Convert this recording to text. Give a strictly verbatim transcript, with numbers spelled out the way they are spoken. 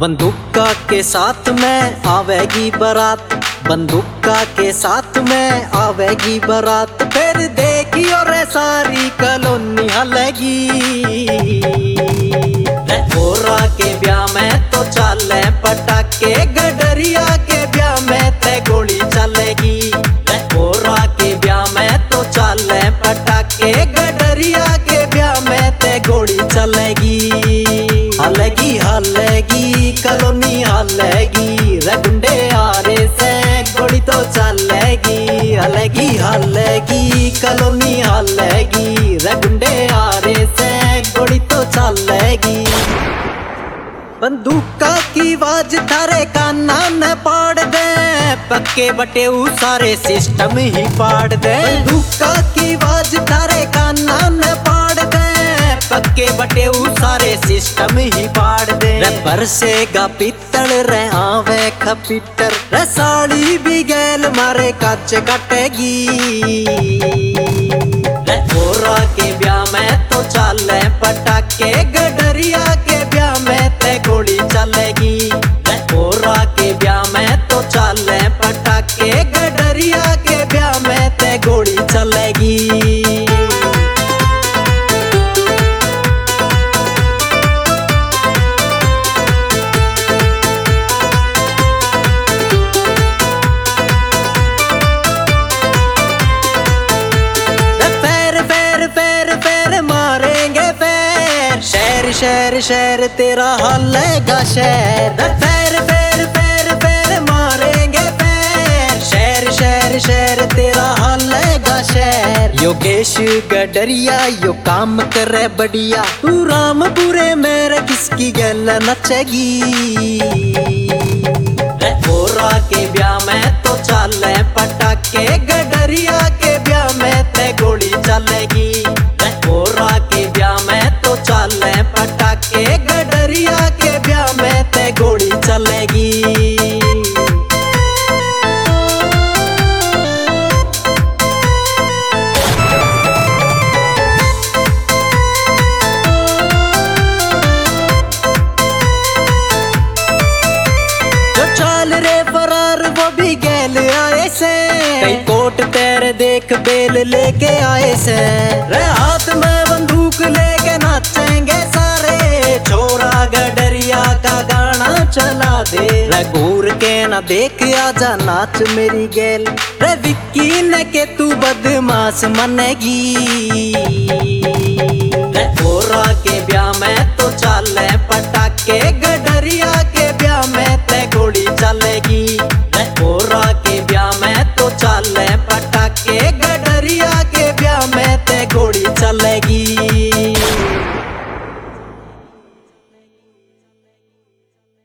बंदूका के साथ में आवेगी बारात, बंदूका के साथ में आवेगी बारात। फिर देखियो रे सारी कॉलोनी हलेगी। गोरा के ब्याह में तो चले पटाके, गडरिया के ब्याह में ते गोली चलेगी। गोरा के ब्याह में तो चले पटाके, गडरिया के ब्याह में ते गोली चलेगी। हलेगी हलेगी कॉलोनी हलेगी, रे गुंडे आरे से गोली तो चलेगी। हलेगी हलेगी कॉलोनी हलेगी, रे गुंडे आरे से गोली तो चलेगी। बंदूका की आवाज थारे काना न पाड़ दे, पक्के बटे ऊ सारे सिस्टम ही फाड़ दे। बंदूका की आवाज थारे काना न पाड़ दे, पक्के बटे ऊ सारे सिस्टम ही फाड़ दे। रे बरसेगा पित्तल रे आवे खपीटर, रे साड़ी भी गैल मारे काच कटेगी। गोरा के ब्याह में तो चले पटाके, गडरिया के ब्याह में ते गोली चलेगी। गोरा के ब्याह में तो चले पटाके, गडरिया के ब्याह में ते गोली चलेगी। शहर शहर तेरा हलेगा शहर, पैर पैर पैर पैर मारेंगे पैर। शहर शहर शहर तेरा हलेगा शहर। योगेश गडरिया यो काम करे बढ़िया, तू राम बुरे मेरे किसकी गल नचेगी। गोरा के ब्याह में तो चले पटाके, गडरिया के ब्याह में ते गोली चलेगी। गोरा के ब्याह में तो चले पटाके, गडरिया के ब्याह में ते गोली चलेगी। जो चाल रे फरार वो भी गैल आए से, कई कोट तेरे देख बेल लेके आए से। रे हाथ में बंदूक लेके नाचेंगे सारे, छोरा गडरिया का गाना चला दे। रे घूर के ना देख आजा नाच मेरी गैल, रे विक्की ने के तू बदमाश मनेगी।